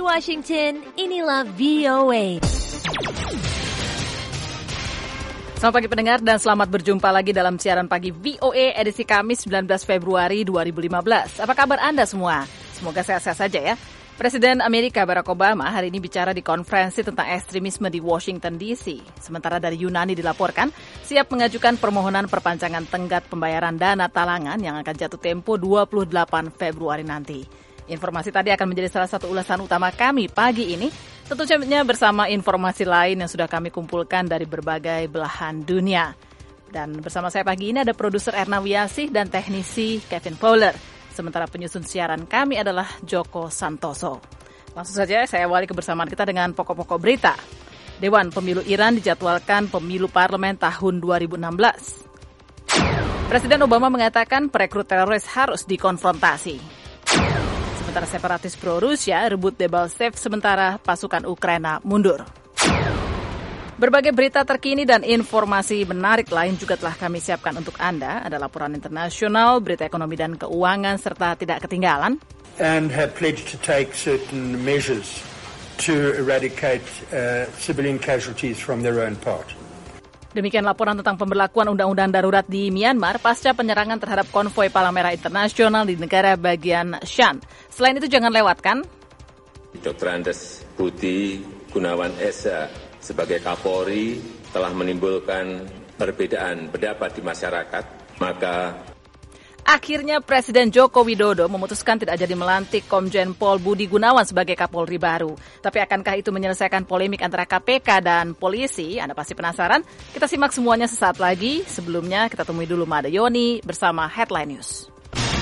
Dari Washington, inilah VOA. Selamat pagi pendengar dan selamat berjumpa lagi dalam siaran pagi VOA edisi Kamis 19 Februari 2015. Apa kabar Anda semua? Semoga sehat-sehat saja ya. Presiden Amerika Barack Obama hari ini bicara di konferensi tentang ekstremisme di Washington DC. Sementara dari Yunani dilaporkan siap mengajukan permohonan perpanjangan tenggat pembayaran dana talangan yang akan jatuh tempo 28 Februari nanti. Informasi tadi akan menjadi salah satu ulasan utama kami pagi ini. Tentunya bersama informasi lain yang sudah kami kumpulkan dari berbagai belahan dunia. Dan bersama saya pagi ini ada produser Erna Wiasih dan teknisi Kevin Fowler. Sementara penyusun siaran kami adalah Joko Santoso. Langsung saja saya awali kebersamaan kita dengan pokok-pokok berita. Dewan Pemilu Iran dijadwalkan pemilu parlemen tahun 2016. Presiden Obama mengatakan perekrut teroris harus dikonfrontasi. Sementara separatis pro-Rusia rebut Debaltseve sementara pasukan Ukraina mundur. Berbagai berita terkini dan informasi menarik lain juga telah kami siapkan untuk Anda. Ada laporan internasional, berita ekonomi dan keuangan, serta tidak ketinggalan. And have pledged to take certain measures to eradicate civilian casualties from their own part. Demikian laporan tentang pemberlakuan undang-undang darurat di Myanmar pasca penyerangan terhadap konvoi Palang Merah Internasional di negara bagian Shan. Selain itu jangan lewatkan Dr. Andes Budi Gunawan Esa sebagai Kapolri telah menimbulkan perbedaan pendapat di masyarakat, maka akhirnya Presiden Joko Widodo memutuskan tidak jadi melantik Komjen Pol Budi Gunawan sebagai Kapolri baru. Tapi akankah itu menyelesaikan polemik antara KPK dan polisi? Anda pasti penasaran? Kita simak semuanya sesaat lagi. Sebelumnya kita temui dulu Mada Yoni bersama Headline News.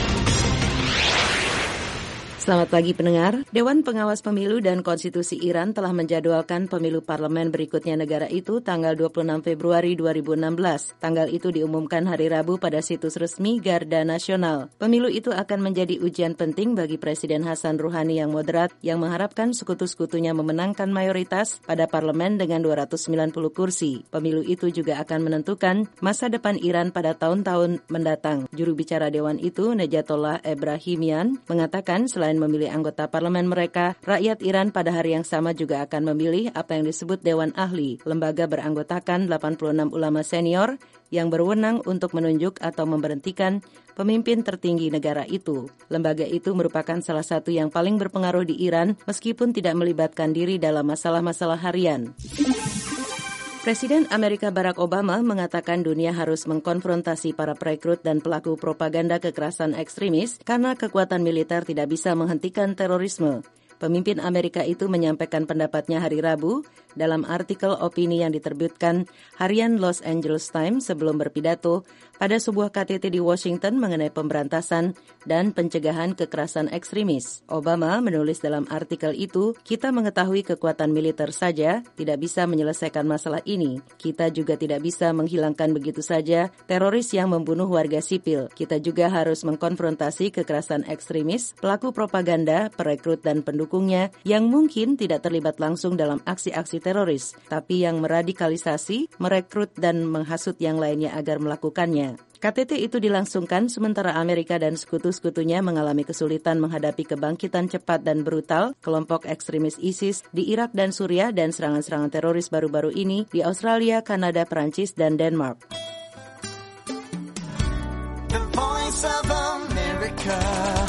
Selamat pagi pendengar. Dewan Pengawas Pemilu dan Konstitusi Iran telah menjadwalkan pemilu parlemen berikutnya negara itu tanggal 26 Februari 2016. Tanggal itu diumumkan hari Rabu pada situs resmi Garda Nasional. Pemilu itu akan menjadi ujian penting bagi Presiden Hasan Rouhani yang moderat yang mengharapkan sekutu-sekutunya memenangkan mayoritas pada parlemen dengan 290 kursi. Pemilu itu juga akan menentukan masa depan Iran pada tahun-tahun mendatang. Juru bicara Dewan itu, Nejatollah Ebrahimian, mengatakan selain memilih anggota parlemen mereka, rakyat Iran pada hari yang sama juga akan memilih apa yang disebut Dewan Ahli, lembaga beranggotakan 86 ulama senior yang berwenang untuk menunjuk atau memberhentikan pemimpin tertinggi negara itu. Lembaga itu merupakan salah satu yang paling berpengaruh di Iran meskipun tidak melibatkan diri dalam masalah-masalah harian. Presiden Amerika Barack Obama mengatakan dunia harus mengkonfrontasi para perekrut dan pelaku propaganda kekerasan ekstremis karena kekuatan militer tidak bisa menghentikan terorisme. Pemimpin Amerika itu menyampaikan pendapatnya hari Rabu dalam artikel opini yang diterbitkan harian Los Angeles Times sebelum berpidato pada sebuah KTT di Washington mengenai pemberantasan dan pencegahan kekerasan ekstremis. Obama menulis dalam artikel itu, kita mengetahui kekuatan militer saja tidak bisa menyelesaikan masalah ini. Kita juga tidak bisa menghilangkan begitu saja teroris yang membunuh warga sipil. Kita juga harus mengkonfrontasi kekerasan ekstremis, pelaku propaganda, perekrut dan pendukungnya yang mungkin tidak terlibat langsung dalam aksi-aksi teroris, tapi yang meradikalisasi, merekrut dan menghasut yang lainnya agar melakukannya. KTT itu dilangsungkan sementara Amerika dan sekutu-sekutunya mengalami kesulitan menghadapi kebangkitan cepat dan brutal kelompok ekstremis ISIS di Irak dan Suriah dan serangan-serangan teroris baru-baru ini di Australia, Kanada, Perancis, dan Denmark. The Voice of America.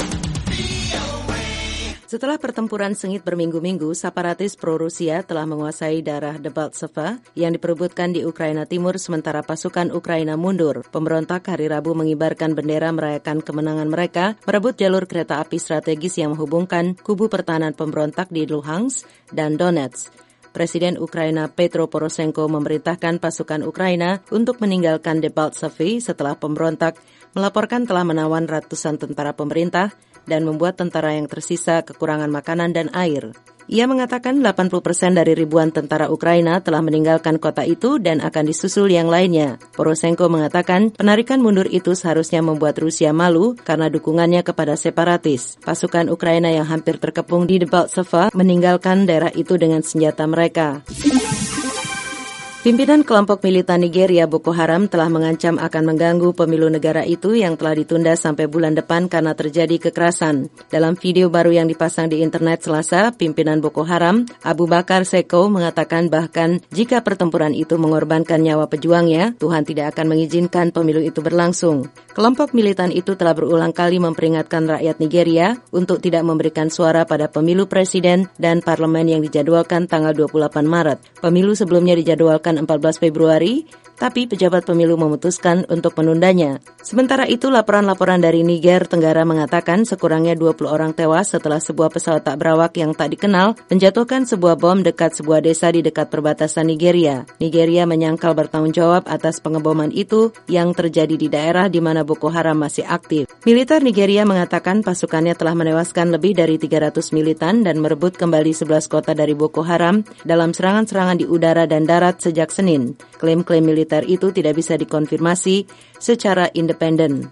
Setelah pertempuran sengit berminggu-minggu, separatis pro-Rusia telah menguasai daerah Debaltseve yang diperebutkan di Ukraina Timur sementara pasukan Ukraina mundur. Pemberontak hari Rabu mengibarkan bendera merayakan kemenangan mereka, merebut jalur kereta api strategis yang menghubungkan kubu pertahanan pemberontak di Luhansk dan Donetsk. Presiden Ukraina Petro Poroshenko memerintahkan pasukan Ukraina untuk meninggalkan Debaltseve setelah pemberontak melaporkan telah menawan ratusan tentara pemerintah dan membuat tentara yang tersisa kekurangan makanan dan air. Ia mengatakan 80% dari ribuan tentara Ukraina telah meninggalkan kota itu dan akan disusul yang lainnya. Poroshenko mengatakan penarikan mundur itu seharusnya membuat Rusia malu karena dukungannya kepada separatis. Pasukan Ukraina yang hampir terkepung di Debaltseve meninggalkan daerah itu dengan senjata mereka. Pimpinan kelompok militan Nigeria Boko Haram telah mengancam akan mengganggu pemilu negara itu yang telah ditunda sampai bulan depan karena terjadi kekerasan. Dalam video baru yang dipasang di internet Selasa, pimpinan Boko Haram, Abu Bakar Seko, mengatakan bahkan jika pertempuran itu mengorbankan nyawa pejuangnya, Tuhan tidak akan mengizinkan pemilu itu berlangsung. Kelompok militan itu telah berulang kali memperingatkan rakyat Nigeria untuk tidak memberikan suara pada pemilu presiden dan parlemen yang dijadwalkan tanggal 28 Maret. Pemilu sebelumnya dijadwalkan 14 Februari, tapi pejabat pemilu memutuskan untuk menundanya. Sementara itu, laporan-laporan dari Niger Tenggara mengatakan sekurangnya 20 orang tewas setelah sebuah pesawat tak berawak yang tak dikenal menjatuhkan sebuah bom dekat sebuah desa di dekat perbatasan Nigeria. Nigeria menyangkal bertanggung jawab atas pengeboman itu yang terjadi di daerah di mana Boko Haram masih aktif. Militer Nigeria mengatakan pasukannya telah menewaskan lebih dari 300 militan dan merebut kembali 11 kota dari Boko Haram dalam serangan-serangan di udara dan darat sejak Senin. Klaim-klaim militer itu tidak bisa dikonfirmasi secara independen.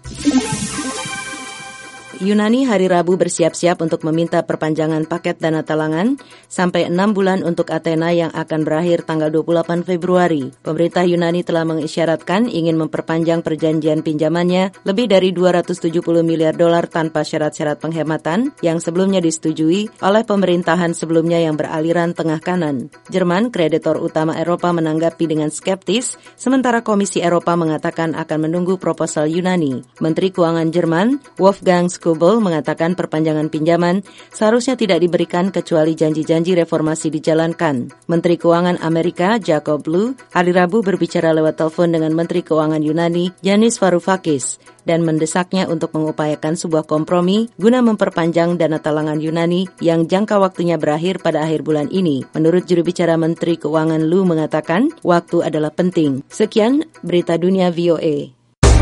Yunani hari Rabu bersiap-siap untuk meminta perpanjangan paket dana talangan sampai 6 bulan untuk Athena yang akan berakhir tanggal 28 Februari. Pemerintah Yunani telah mengisyaratkan ingin memperpanjang perjanjian pinjamannya lebih dari 270 miliar dolar tanpa syarat-syarat penghematan yang sebelumnya disetujui oleh pemerintahan sebelumnya yang beraliran tengah kanan. Jerman, kreditor utama Eropa, menanggapi dengan skeptis, sementara Komisi Eropa mengatakan akan menunggu proposal Yunani. Menteri Keuangan Jerman, Wolfgang Schäuble, mengatakan perpanjangan pinjaman seharusnya tidak diberikan kecuali janji-janji reformasi dijalankan. Menteri Keuangan Amerika, Jacob Lew, hari Rabu berbicara lewat telepon dengan Menteri Keuangan Yunani, Yanis Varoufakis, dan mendesaknya untuk mengupayakan sebuah kompromi guna memperpanjang dana talangan Yunani yang jangka waktunya berakhir pada akhir bulan ini. Menurut juru bicara Menteri Keuangan Lew mengatakan, waktu adalah penting. Sekian Berita Dunia VOA.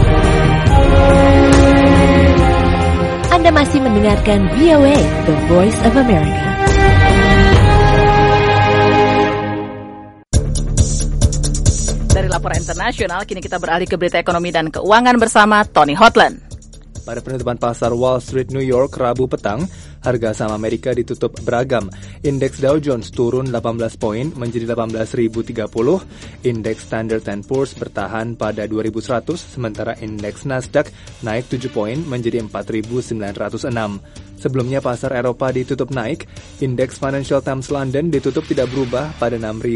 Anda masih mendengarkan VOA, The Voice of America. Dari laporan internasional, kini kita beralih ke berita ekonomi dan keuangan bersama Tony Hotland. Pada penutupan pasar Wall Street New York Rabu petang, harga saham Amerika ditutup beragam. Indeks Dow Jones turun 18 poin menjadi 18.030. Indeks Standard & Poor's bertahan pada 2.100, sementara indeks Nasdaq naik 7 poin menjadi 4.906. Sebelumnya pasar Eropa ditutup naik, indeks Financial Times London ditutup tidak berubah pada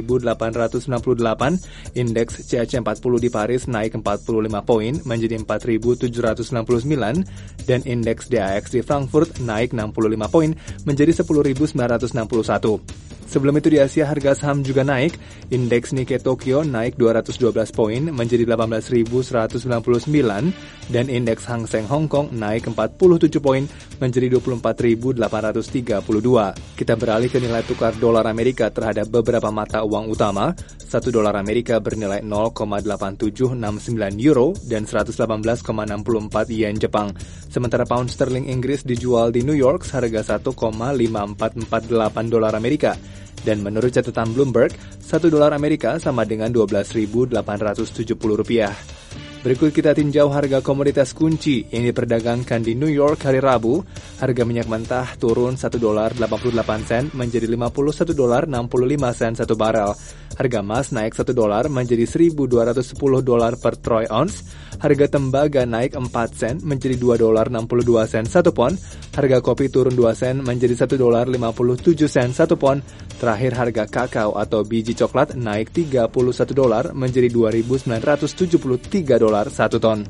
6.898, indeks CAC 40 di Paris naik 45 poin menjadi 4.769, dan indeks DAX di Frankfurt naik 65 poin menjadi 10.961. Sebelum itu di Asia harga saham juga naik, indeks Nikkei Tokyo naik 212 poin menjadi 18.199 dan indeks Hang Seng Hong Kong naik 47 poin menjadi 24.832. Kita beralih ke nilai tukar dolar Amerika terhadap beberapa mata uang utama. 1 dolar Amerika bernilai 0,8769 euro dan 118,64 yen Jepang. Sementara pound sterling Inggris dijual di New York seharga 1,5448 dolar Amerika. Dan menurut catatan Bloomberg, 1 dolar Amerika sama dengan Rp12.870. Berikut kita tinjau harga komoditas kunci yang diperdagangkan di New York hari Rabu. Harga minyak mentah turun $1.88 menjadi $51.65 satu barel. Harga emas naik $1 menjadi $1.210 per troy ounce. Harga tembaga naik 4 sen menjadi $2.62 satu pon. Harga kopi turun 2 sen menjadi $1.57 satu pon. Terakhir harga kakao atau biji coklat naik $31 menjadi $2.973 satu ton.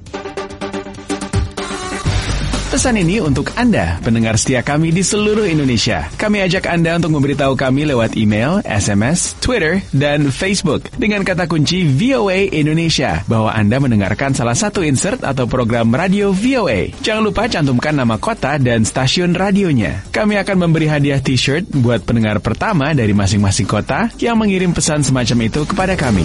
Pesan ini untuk Anda, pendengar setia kami di seluruh Indonesia. Kami ajak Anda untuk memberitahu kami lewat email, SMS, Twitter, dan Facebook dengan kata kunci VOA Indonesia bahwa Anda mendengarkan salah satu insert atau program radio VOA. Jangan lupa cantumkan nama kota dan stasiun radionya. Kami akan memberi hadiah t-shirt buat pendengar pertama dari masing-masing kota yang mengirim pesan semacam itu kepada kami.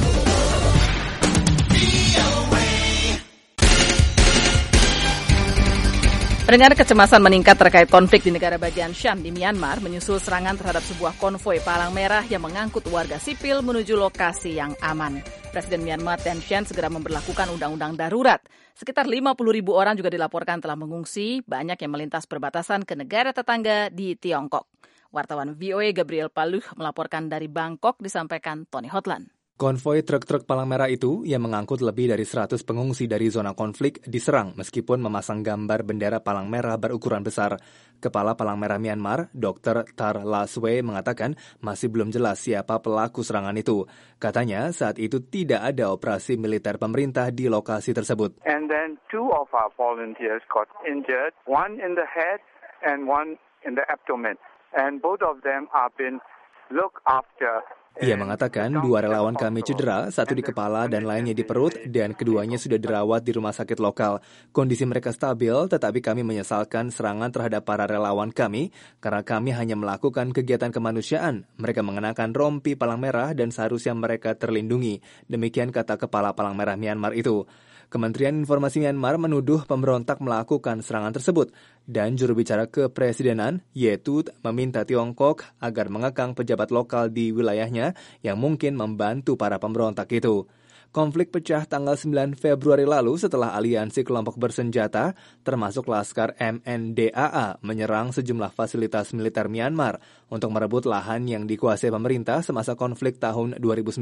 Pendengar, kecemasan meningkat terkait konflik di negara bagian Shan di Myanmar menyusul serangan terhadap sebuah konvoi palang merah yang mengangkut warga sipil menuju lokasi yang aman. Presiden Myanmar Thein Sein segera memberlakukan undang-undang darurat. Sekitar 50.000 orang juga dilaporkan telah mengungsi, banyak yang melintas perbatasan ke negara tetangga di Tiongkok. Wartawan VOA Gabriel Paluh melaporkan dari Bangkok, disampaikan Tony Hotland. Konvoi truk-truk palang merah itu yang mengangkut lebih dari 100 pengungsi dari zona konflik diserang meskipun memasang gambar bendera palang merah berukuran besar. Kepala Palang Merah Myanmar, Dr. Tar Laswe mengatakan masih belum jelas siapa pelaku serangan itu. Katanya saat itu tidak ada operasi militer pemerintah di lokasi tersebut. And then 2 of our volunteers got injured, one in the head and one in the abdomen. And both of them are being looked after. Ia mengatakan 2 relawan kami cedera, 1 di kepala dan lainnya di perut, dan keduanya sudah dirawat di rumah sakit lokal. Kondisi mereka stabil, tetapi kami menyesalkan serangan terhadap para relawan kami, karena kami hanya melakukan kegiatan kemanusiaan. Mereka mengenakan rompi palang merah dan seharusnya mereka terlindungi. Demikian kata Kepala Palang Merah Myanmar itu. Kementerian Informasi Myanmar menuduh pemberontak melakukan serangan tersebut, dan juru bicara kepresidenan, Ye Tut, meminta Tiongkok agar mengekang pejabat lokal di wilayahnya yang mungkin membantu para pemberontak itu. Konflik pecah tanggal 9 Februari lalu setelah aliansi kelompok bersenjata, termasuk Laskar MNDAA, menyerang sejumlah fasilitas militer Myanmar untuk merebut lahan yang dikuasai pemerintah semasa konflik tahun 2009.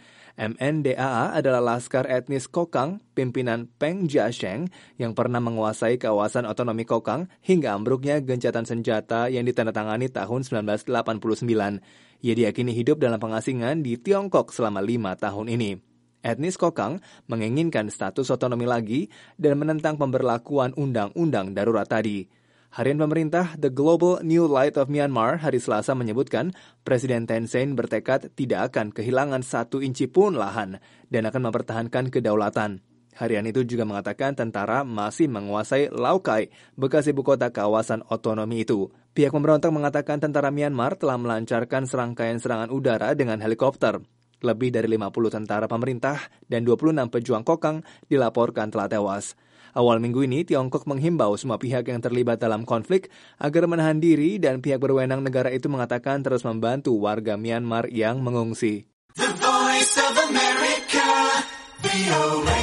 MNDAA adalah laskar etnis Kokang, pimpinan Peng Jiasheng, yang pernah menguasai kawasan otonomi Kokang hingga ambruknya gencatan senjata yang ditandatangani tahun 1989. Ia diyakini hidup dalam pengasingan di Tiongkok selama 5 tahun ini. Etnis Kokang menginginkan status otonomi lagi dan menentang pemberlakuan undang-undang darurat tadi. Harian pemerintah The Global New Light of Myanmar hari Selasa menyebutkan Presiden Thein Sein bertekad tidak akan kehilangan 1 inci pun lahan dan akan mempertahankan kedaulatan. Harian itu juga mengatakan tentara masih menguasai Lao Cai, bekas ibu kota kawasan otonomi itu. Pihak pemberontak mengatakan tentara Myanmar telah melancarkan serangkaian serangan udara dengan helikopter. Lebih dari 50 tentara pemerintah dan 26 pejuang Kokang dilaporkan telah tewas. Awal minggu ini, Tiongkok menghimbau semua pihak yang terlibat dalam konflik agar menahan diri dan pihak berwenang negara itu mengatakan terus membantu warga Myanmar yang mengungsi. The Voice of America, VOA.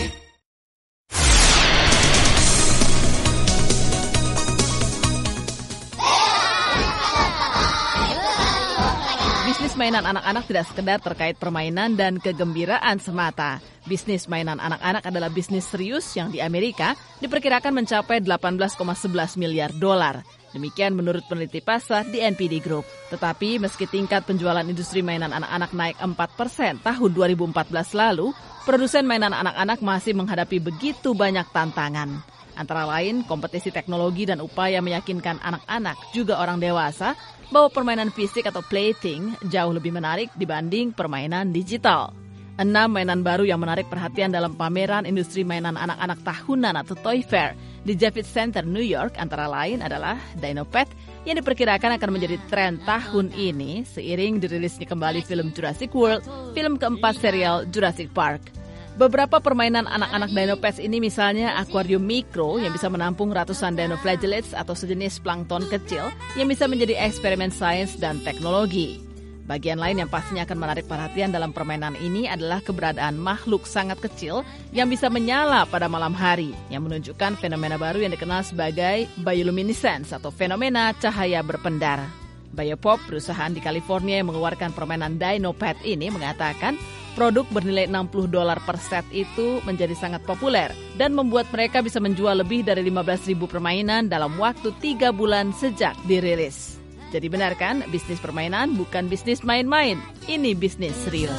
Bisnis mainan anak-anak tidak sekedar terkait permainan dan kegembiraan semata. Bisnis mainan anak-anak adalah bisnis serius yang di Amerika diperkirakan mencapai 18,11 miliar dolar. Demikian menurut peneliti pasar di NPD Group. Tetapi meski tingkat penjualan industri mainan anak-anak naik 4% tahun 2014 lalu, produsen mainan anak-anak masih menghadapi begitu banyak tantangan. Antara lain, kompetisi teknologi dan upaya meyakinkan anak-anak juga orang dewasa bahwa permainan fisik atau plaything jauh lebih menarik dibanding permainan digital. 6 mainan baru yang menarik perhatian dalam pameran industri mainan anak-anak tahunan atau Toy Fair di Javits Center, New York, antara lain adalah Dino Pet yang diperkirakan akan menjadi tren tahun ini seiring dirilisnya kembali film Jurassic World, film keempat serial Jurassic Park. Beberapa permainan anak-anak Dino Pets ini misalnya akuarium mikro yang bisa menampung ratusan dinoflagellates atau sejenis plankton kecil yang bisa menjadi eksperimen sains dan teknologi. Bagian lain yang pastinya akan menarik perhatian dalam permainan ini adalah keberadaan makhluk sangat kecil yang bisa menyala pada malam hari, yang menunjukkan fenomena baru yang dikenal sebagai bioluminescence atau fenomena cahaya berpendar. Biopop, perusahaan di California yang mengeluarkan permainan Dino Pet ini, mengatakan produk bernilai $60 per set itu menjadi sangat populer dan membuat mereka bisa menjual lebih dari 15.000 permainan dalam waktu 3 bulan sejak dirilis. Jadi benar kan, bisnis permainan bukan bisnis main-main, ini bisnis serius.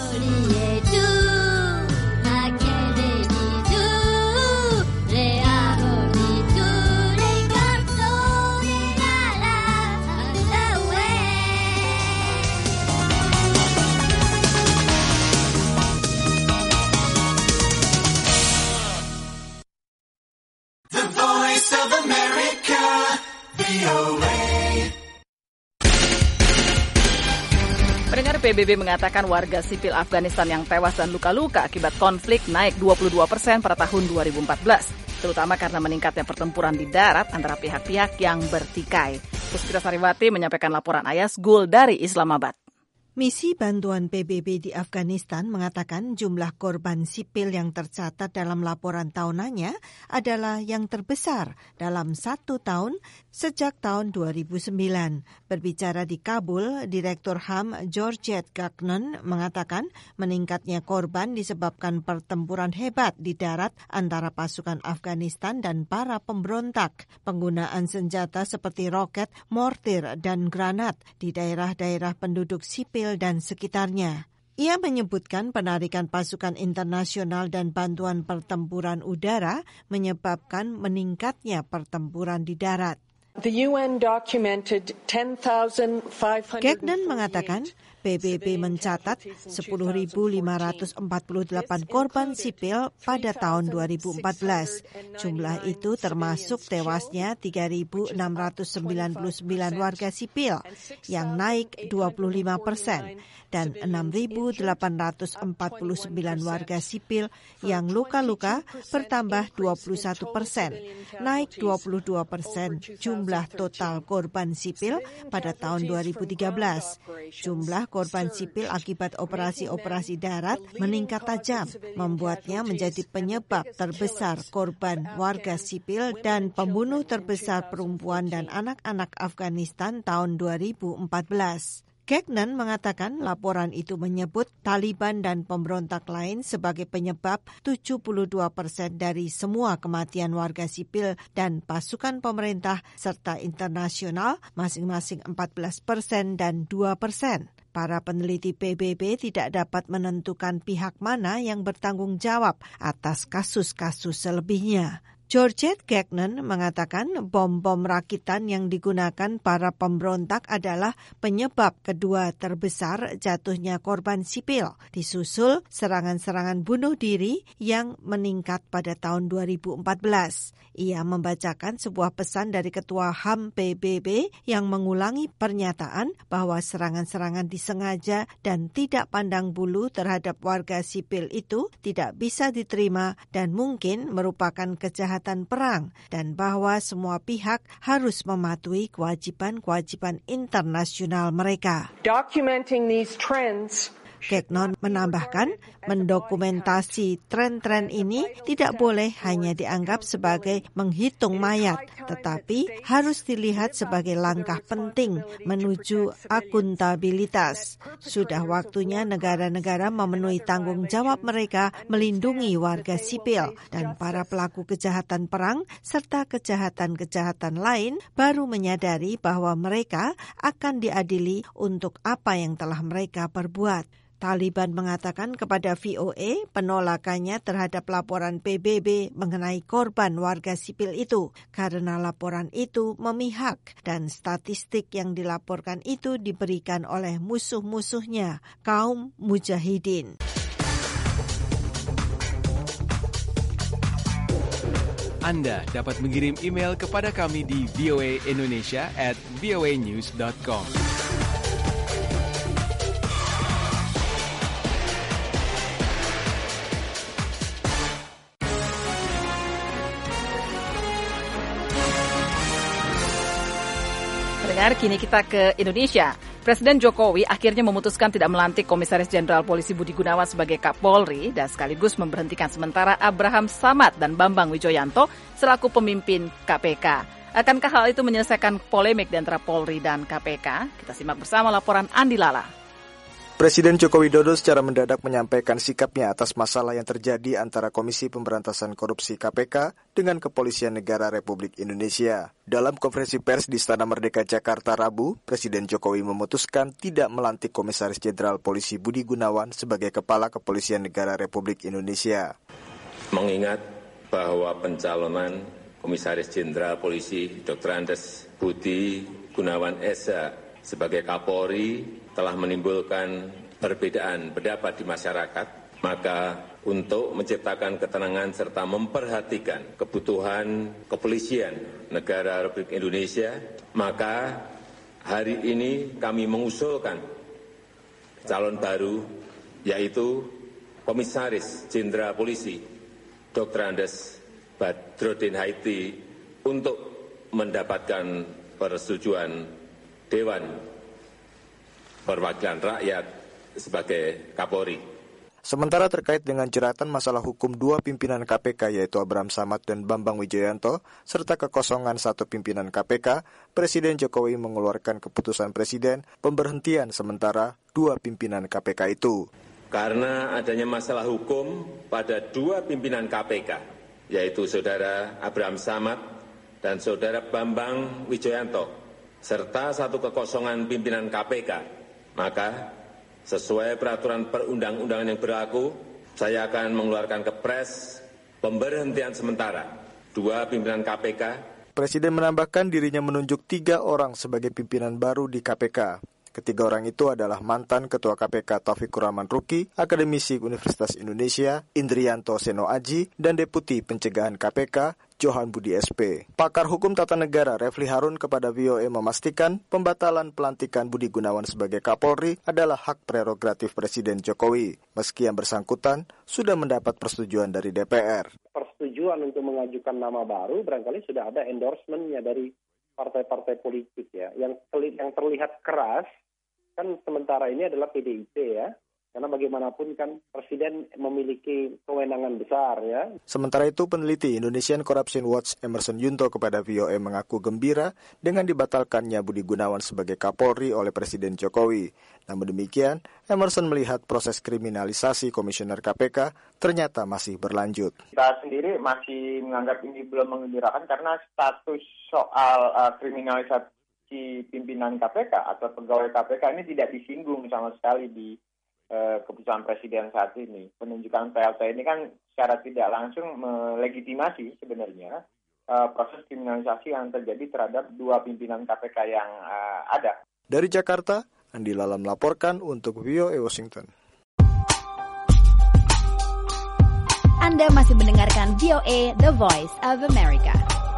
The Voice of America, VOA. Pendengar, PBB mengatakan warga sipil Afghanistan yang tewas dan luka-luka akibat konflik naik 22% pada tahun 2014, terutama karena meningkatnya pertempuran di darat antara pihak-pihak yang bertikai. Puspita Sariwati menyampaikan laporan Ayas Gul dari Islamabad. Misi bantuan PBB di Afghanistan mengatakan jumlah korban sipil yang tercatat dalam laporan tahunannya adalah yang terbesar dalam 1 tahun sejak tahun 2009. Berbicara di Kabul, Direktur HAM Georgette Gagnon mengatakan meningkatnya korban disebabkan pertempuran hebat di darat antara pasukan Afghanistan dan para pemberontak, penggunaan senjata seperti roket, mortir, dan granat di daerah-daerah penduduk sipil dan sekitarnya. Ia menyebutkan penarikan pasukan internasional dan bantuan pertempuran udara menyebabkan meningkatnya pertempuran di darat. Gagnon mengatakan PBB mencatat 10.548 korban sipil pada tahun 2014. Jumlah itu termasuk tewasnya 3.699 warga sipil yang naik 25% dan 6.849 warga sipil yang luka-luka bertambah 21%, naik 22% jumlah total korban sipil pada tahun 2013. Jumlah korban sipil akibat operasi-operasi darat meningkat tajam, membuatnya menjadi penyebab terbesar korban warga sipil dan pembunuh terbesar perempuan dan anak-anak Afghanistan tahun 2014. Gagnon mengatakan laporan itu menyebut Taliban dan pemberontak lain sebagai penyebab 72% dari semua kematian warga sipil dan pasukan pemerintah serta internasional masing-masing 14% dan 2%. Para peneliti PBB tidak dapat menentukan pihak mana yang bertanggung jawab atas kasus-kasus selebihnya. Georgette Gagnon mengatakan bom-bom rakitan yang digunakan para pemberontak adalah penyebab kedua terbesar jatuhnya korban sipil, disusul serangan-serangan bunuh diri yang meningkat pada tahun 2014. Ia membacakan sebuah pesan dari Ketua HAM PBB yang mengulangi pernyataan bahwa serangan-serangan disengaja dan tidak pandang bulu terhadap warga sipil itu tidak bisa diterima dan mungkin merupakan kejahatan perang dan bahwa semua pihak harus mematuhi kewajiban-kewajiban internasional mereka. Documenting these trends, Gagnon menambahkan, mendokumentasi tren-tren ini tidak boleh hanya dianggap sebagai menghitung mayat, tetapi harus dilihat sebagai langkah penting menuju akuntabilitas. Sudah waktunya negara-negara memenuhi tanggung jawab mereka melindungi warga sipil dan para pelaku kejahatan perang serta kejahatan-kejahatan lain baru menyadari bahwa mereka akan diadili untuk apa yang telah mereka perbuat. Taliban mengatakan kepada VOA penolakannya terhadap laporan PBB mengenai korban warga sipil itu karena laporan itu memihak dan statistik yang dilaporkan itu diberikan oleh musuh-musuhnya, kaum mujahidin. Anda dapat mengirim email kepada kami di voaindonesia@voanews.com. Kini kita ke Indonesia. Presiden Jokowi akhirnya memutuskan tidak melantik Komisaris Jenderal Polisi Budi Gunawan sebagai Kapolri dan sekaligus memberhentikan sementara Abraham Samad dan Bambang Wijoyanto selaku pemimpin KPK. Akankah hal itu menyelesaikan polemik di antara Polri dan KPK? Kita simak bersama laporan Andi Lala. Presiden Joko Widodo secara mendadak menyampaikan sikapnya atas masalah yang terjadi antara Komisi Pemberantasan Korupsi KPK dengan Kepolisian Negara Republik Indonesia. Dalam konferensi pers di Istana Merdeka Jakarta Rabu, Presiden Jokowi memutuskan tidak melantik Komisaris Jenderal Polisi Budi Gunawan sebagai Kepala Kepolisian Negara Republik Indonesia. Mengingat bahwa pencalonan Komisaris Jenderal Polisi Dr. Andes Budi Gunawan SH sebagai Kapolri telah menimbulkan perbedaan pendapat di masyarakat, maka untuk menciptakan ketenangan serta memperhatikan kebutuhan kepolisian negara Republik Indonesia, maka hari ini kami mengusulkan calon baru, yaitu Komisaris Jenderal Polisi Dr. Andes Badrodin Haiti untuk mendapatkan persetujuan Dewan perwakilan rakyat sebagai Kapolri. Sementara terkait dengan jeratan masalah hukum dua pimpinan KPK yaitu Abraham Samad dan Bambang Wijoyanto, serta kekosongan satu pimpinan KPK, Presiden Jokowi mengeluarkan keputusan Presiden pemberhentian sementara dua pimpinan KPK itu. Karena adanya masalah hukum pada dua pimpinan KPK, yaitu Saudara Abraham Samad dan Saudara Bambang Wijoyanto, serta satu kekosongan pimpinan KPK, maka sesuai peraturan perundang-undangan yang berlaku, saya akan mengeluarkan kepres pemberhentian sementara dua pimpinan KPK. Presiden menambahkan dirinya menunjuk 3 orang sebagai pimpinan baru di KPK. Ketiga orang itu adalah mantan Ketua KPK Taufikur Rahman Ruki, akademisi Universitas Indonesia Indrianto Seno Aji, dan Deputi Pencegahan KPK Johan Budi SP. Pakar Hukum Tata Negara Refli Harun kepada VOA memastikan pembatalan pelantikan Budi Gunawan sebagai Kapolri adalah hak prerogatif Presiden Jokowi, meski yang bersangkutan sudah mendapat persetujuan dari DPR. Persetujuan untuk mengajukan nama baru barangkali sudah ada endorsement-nya dari partai-partai politik ya. Yang terlihat keras kan sementara ini adalah PDIP ya. Karena bagaimanapun kan Presiden memiliki kewenangan besar ya. Sementara itu peneliti Indonesian Corruption Watch Emerson Yunto kepada VOA mengaku gembira dengan dibatalkannya Budi Gunawan sebagai Kapolri oleh Presiden Jokowi. Namun demikian, Emerson melihat proses kriminalisasi Komisioner KPK ternyata masih berlanjut. Kita sendiri masih menganggap ini belum menggembirakan karena status soal kriminalisasi pimpinan KPK atau pegawai KPK ini tidak disinggung sama sekali di keputusan Presiden saat ini. Penunjukan PLT ini kan secara tidak langsung melegitimasi sebenarnya proses kriminalisasi yang terjadi terhadap dua pimpinan KPK yang ada. Dari Jakarta, Andi Lala melaporkan untuk VOA Washington. Anda masih mendengarkan VOA The Voice of America.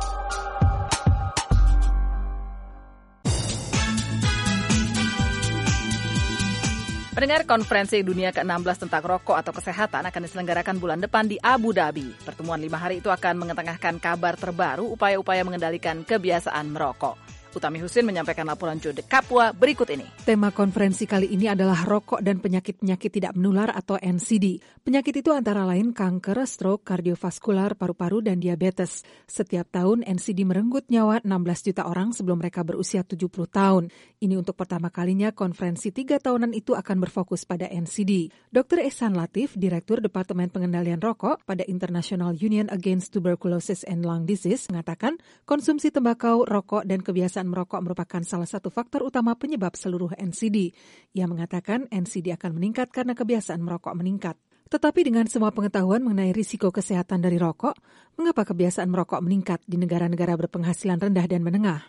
Pendengar, konferensi dunia ke-16 tentang rokok atau kesehatan akan diselenggarakan bulan depan di Abu Dhabi. Pertemuan 5 hari itu akan mengetengahkan kabar terbaru upaya-upaya mengendalikan kebiasaan merokok. Utami Husin menyampaikan laporan Jode Kapua berikut ini. Tema konferensi kali ini adalah rokok dan penyakit-penyakit tidak menular atau NCD. Penyakit itu antara lain kanker, stroke, kardiovaskular, paru-paru, dan diabetes. Setiap tahun NCD merenggut nyawa 16 juta orang sebelum mereka berusia 70 tahun. Ini untuk pertama kalinya konferensi 3 tahunan itu akan berfokus pada NCD. Dr. Ehsan Latif, Direktur Departemen Pengendalian Rokok pada International Union Against Tuberculosis and Lung Disease, mengatakan konsumsi tembakau, rokok, dan kebiasaan merokok merupakan salah satu faktor utama penyebab seluruh NCD. Ia mengatakan NCD akan meningkat karena kebiasaan merokok meningkat. Tetapi dengan semua pengetahuan mengenai risiko kesehatan dari rokok, mengapa kebiasaan merokok meningkat di negara-negara berpenghasilan rendah dan menengah?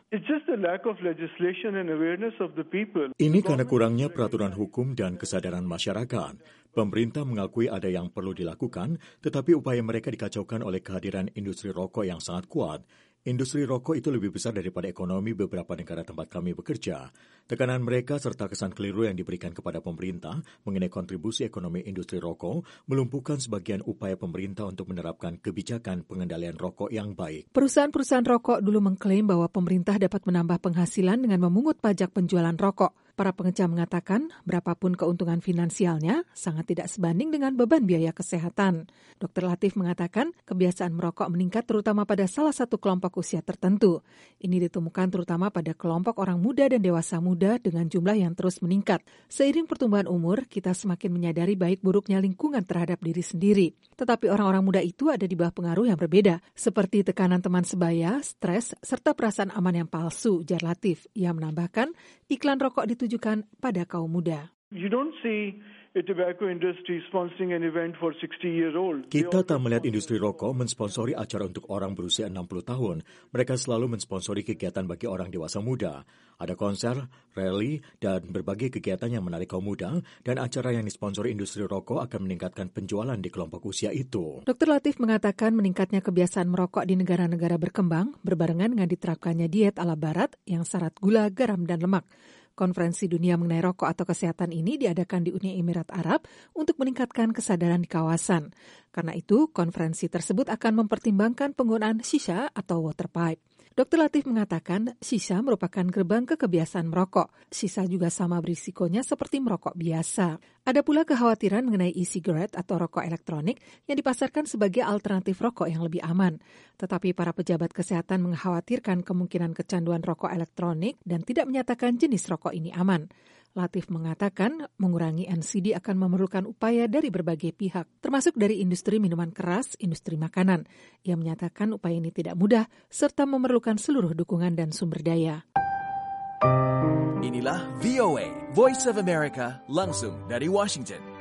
Ini karena kurangnya peraturan hukum dan kesadaran masyarakat. Pemerintah mengakui ada yang perlu dilakukan, tetapi upaya mereka dikacaukan oleh kehadiran industri rokok yang sangat kuat. Industri rokok itu lebih besar daripada ekonomi beberapa negara tempat kami bekerja. Tekanan mereka serta kesan keliru yang diberikan kepada pemerintah mengenai kontribusi ekonomi industri rokok melumpuhkan sebagian upaya pemerintah untuk menerapkan kebijakan pengendalian rokok yang baik. Perusahaan-perusahaan rokok dulu mengklaim bahwa pemerintah dapat menambah penghasilan dengan memungut pajak penjualan rokok. Para pengecam mengatakan, berapapun keuntungan finansialnya, sangat tidak sebanding dengan beban biaya kesehatan. Dr. Latif mengatakan, kebiasaan merokok meningkat terutama pada salah satu kelompok usia tertentu. Ini ditemukan terutama pada kelompok orang muda dan dewasa muda dengan jumlah yang terus meningkat. Seiring pertumbuhan umur, kita semakin menyadari baik buruknya lingkungan terhadap diri sendiri. Tetapi orang-orang muda itu ada di bawah pengaruh yang berbeda, seperti tekanan teman sebaya, stres, serta perasaan aman yang palsu, ujar Latif. Ia menambahkan, iklan rokok ditujukan pada kaum muda. You don't see a tobacco industry sponsoring an event for 60-year-old. Kita tak melihat industri rokok mensponsori acara untuk orang berusia 60 tahun. Mereka selalu mensponsori kegiatan bagi orang dewasa muda. Ada konser, rally, dan berbagai kegiatan yang menarik kaum muda, dan acara yang disponsori industri rokok akan meningkatkan penjualan di kelompok usia itu. Dr. Latif mengatakan meningkatnya kebiasaan merokok di negara-negara berkembang berbarengan dengan diterapkannya diet ala barat yang syarat gula, garam, dan lemak. Konferensi dunia mengenai rokok atau kesehatan ini diadakan di Uni Emirat Arab untuk meningkatkan kesadaran di kawasan. Karena itu, konferensi tersebut akan mempertimbangkan penggunaan shisha atau water pipe. Dr. Latif mengatakan sisa merupakan gerbang ke kebiasaan merokok. Sisa juga sama berisikonya seperti merokok biasa. Ada pula kekhawatiran mengenai e-cigarette atau rokok elektronik yang dipasarkan sebagai alternatif rokok yang lebih aman. Tetapi para pejabat kesehatan mengkhawatirkan kemungkinan kecanduan rokok elektronik dan tidak menyatakan jenis rokok ini aman. Latif mengatakan mengurangi NCD akan memerlukan upaya dari berbagai pihak, termasuk dari industri minuman keras, industri makanan. Ia menyatakan upaya ini tidak mudah, serta memerlukan seluruh dukungan dan sumber daya. Inilah VOA, Voice of America, langsung dari Washington.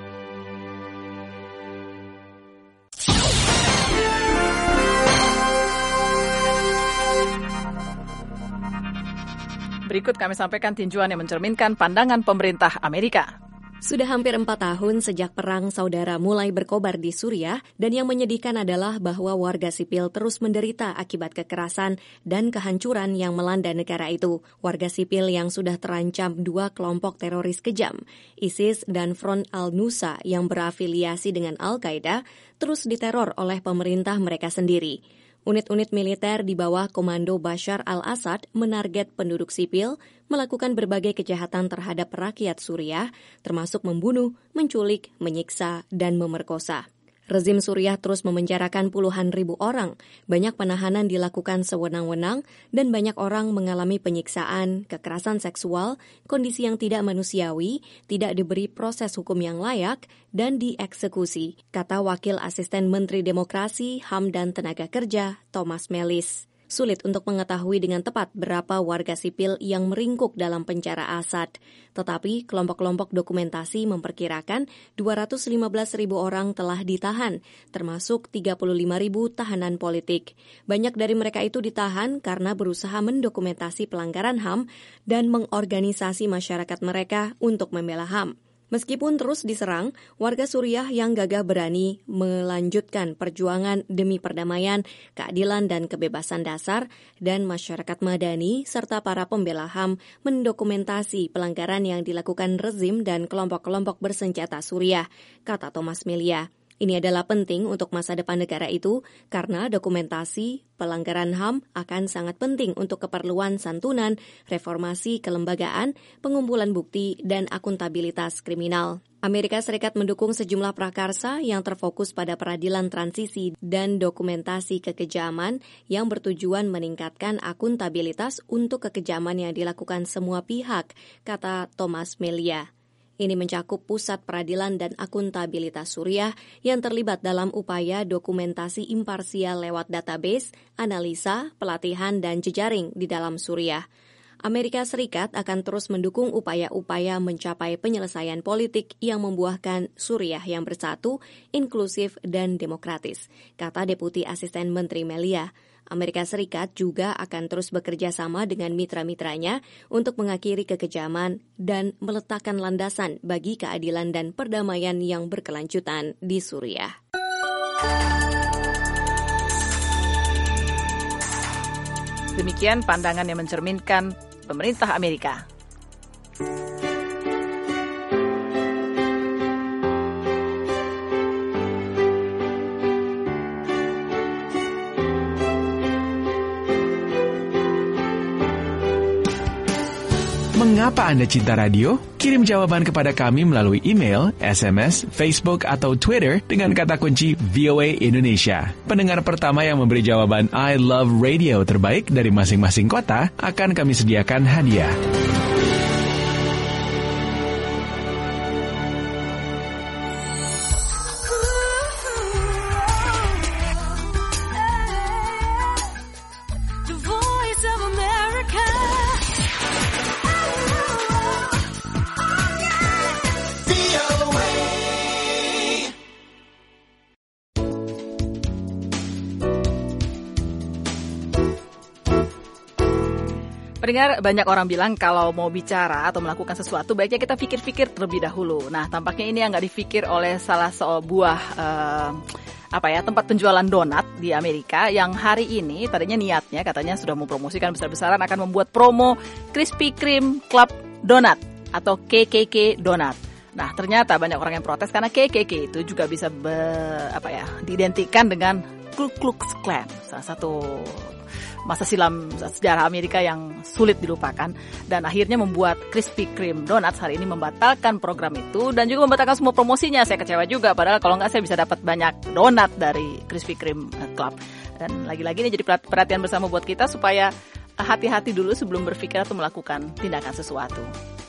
Berikut kami sampaikan tinjauan yang mencerminkan pandangan pemerintah Amerika. Sudah hampir 4 tahun sejak perang saudara mulai berkobar di Suriah, dan yang menyedihkan adalah bahwa warga sipil terus menderita akibat kekerasan dan kehancuran yang melanda negara itu. Warga sipil yang sudah terancam 2 kelompok teroris kejam, ISIS dan Front al-Nusra yang berafiliasi dengan Al-Qaeda, terus diteror oleh pemerintah mereka sendiri. Unit-unit militer di bawah komando Bashar al-Assad menarget penduduk sipil, melakukan berbagai kejahatan terhadap rakyat Suriah, termasuk membunuh, menculik, menyiksa, dan memerkosa. Rezim Suriah terus memenjarakan puluhan ribu orang, banyak penahanan dilakukan sewenang-wenang, dan banyak orang mengalami penyiksaan, kekerasan seksual, kondisi yang tidak manusiawi, tidak diberi proses hukum yang layak, dan dieksekusi, kata Wakil Asisten Menteri Demokrasi, HAM dan Tenaga Kerja, Thomas Melis. Sulit untuk mengetahui dengan tepat berapa warga sipil yang meringkuk dalam penjara Assad. Tetapi kelompok-kelompok dokumentasi memperkirakan 215.000 orang telah ditahan, termasuk 35.000 tahanan politik. Banyak dari mereka itu ditahan karena berusaha mendokumentasi pelanggaran HAM dan mengorganisasi masyarakat mereka untuk membela HAM. Meskipun terus diserang, warga Suriah yang gagah berani melanjutkan perjuangan demi perdamaian, keadilan dan kebebasan dasar, dan masyarakat madani serta para pembela HAM mendokumentasi pelanggaran yang dilakukan rezim dan kelompok-kelompok bersenjata Suriah, kata Thomas Melia. Ini adalah penting untuk masa depan negara itu karena dokumentasi pelanggaran HAM akan sangat penting untuk keperluan santunan, reformasi kelembagaan, pengumpulan bukti, dan akuntabilitas kriminal. Amerika Serikat mendukung sejumlah prakarsa yang terfokus pada peradilan transisi dan dokumentasi kekejaman yang bertujuan meningkatkan akuntabilitas untuk kekejaman yang dilakukan semua pihak, kata Thomas Melia. Ini mencakup Pusat Peradilan dan Akuntabilitas Suriah yang terlibat dalam upaya dokumentasi imparsial lewat database, analisa, pelatihan, dan jejaring di dalam Suriah. Amerika Serikat akan terus mendukung upaya-upaya mencapai penyelesaian politik yang membuahkan Suriah yang bersatu, inklusif, dan demokratis, kata Deputi Asisten Menteri Melia. Amerika Serikat juga akan terus bekerja sama dengan mitra-mitranya untuk mengakhiri kekejaman dan meletakkan landasan bagi keadilan dan perdamaian yang berkelanjutan di Suriah. Demikian pandangan yang mencerminkan pemerintah Amerika. Mengapa Anda cinta radio? Kirim jawaban kepada kami melalui email, SMS, Facebook, atau Twitter dengan kata kunci VOA Indonesia. Pendengar pertama yang memberi jawaban I love radio terbaik dari masing-masing kota akan kami sediakan hadiah. Pendengar, banyak orang bilang kalau mau bicara atau melakukan sesuatu baiknya kita pikir-pikir terlebih dahulu. Nah, tampaknya ini yang nggak dipikir oleh salah sebuah tempat penjualan donat di Amerika yang hari ini tadinya niatnya katanya sudah mempromosikan besar-besaran akan membuat promo Krispy Kreme Club Donut atau KKK Donut. Nah, ternyata banyak orang yang protes karena KKK itu juga bisa diidentikan dengan Ku Klux Klan, salah satu masa silam sejarah Amerika yang sulit dilupakan, dan akhirnya membuat Krispy Kreme Donuts hari ini membatalkan program itu dan juga membatalkan semua promosinya. Saya kecewa juga, padahal kalau nggak saya bisa dapat banyak donat dari Krispy Kreme Club. Dan lagi-lagi ini jadi perhatian bersama buat kita supaya hati-hati dulu sebelum berpikir atau melakukan tindakan sesuatu.